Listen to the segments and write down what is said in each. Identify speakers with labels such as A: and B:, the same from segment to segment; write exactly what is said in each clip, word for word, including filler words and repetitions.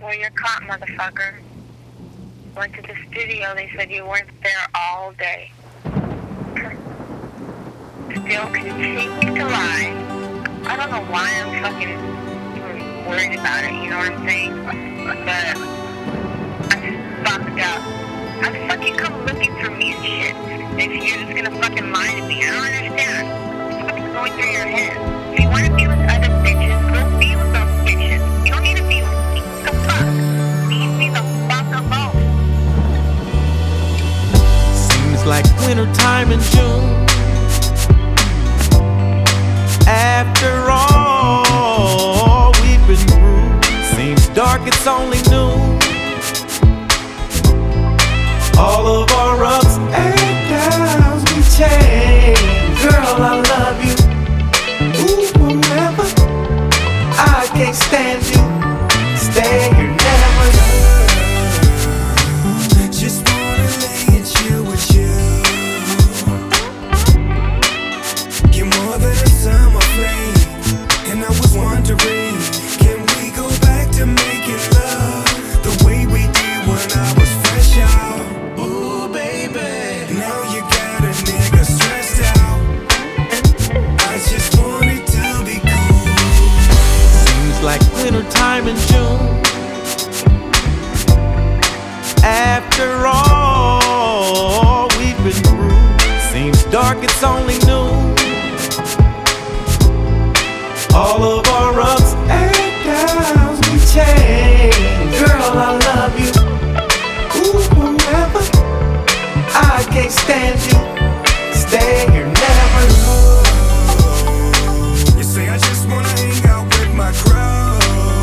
A: Well, you're caught, motherfucker. Went to the studio. They said you weren't there all day. Still continue to lie. I don't know why I'm fucking even worried about it, you know what I'm saying? But I'm fucked up. I'd fucking come looking for me and shit. If you're just gonna fucking lie to me, I don't understand. What's fucking going through your head? If you wanna be with other bitches, go be with those bitches. You don't need to be with me. The fuck? Leave me the fuck alone.
B: Seems like wintertime in June. After all we've been through, seems dark, it's only noon. All of our ups and downs we change. Girl, I love you. Ooh, forever. I can't stand you. Stay here, never.
C: Just wanna lay and chill with you. You're more than a summer flame. And I was wondering, can we go back to making love the way we did when I was fresh out? Ooh, baby, now you got a nigga stressed out. I just want it to be cool.
B: Seems like wintertime in June. After all we've been through, seems dark, it's only noon. All of our ups and downs we change. Girl, I love you. Ooh, forever. I can't stand you. Stay here, never.
C: You say I just wanna hang out with my crowd.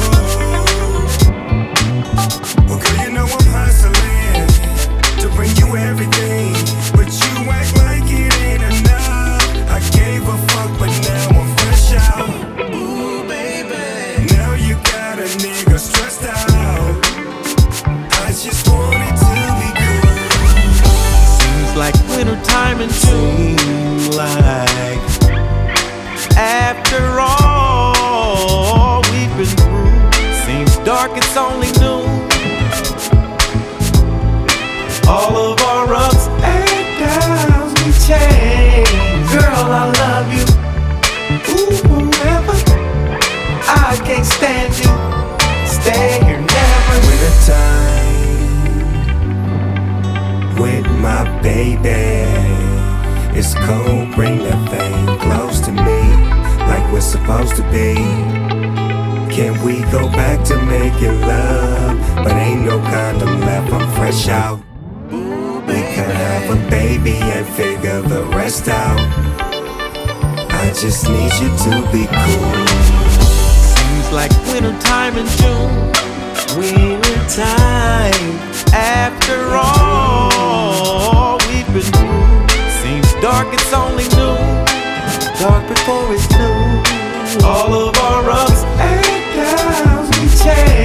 C: Well, girl, you know I'm hustling to bring you everything, but you act like it ain't enough. I gave a fuck, but now I'm fresh out. Ooh, baby, now you got a nigga stressed out. I just want it to be cool.
B: Seems like wintertime in June.
C: Seem like
B: After all we've been through, seems dark, it's only noon. All of our ups and downs we change. Girl, I love you. Ooh, forever. I can't stand you. Stay here, never.
C: Wintertime with my baby. It's cold, bring that thing close to me, like we're supposed to be. Can we go back to making love? But ain't no condom left, I'm fresh out. We could have a baby and figure the rest out. I just need you to be cool.
B: Seems like wintertime in June. Wintertime. After all we've been through, seems dark, it's only noon. Dark before it's noon. All of our ups and downs we change.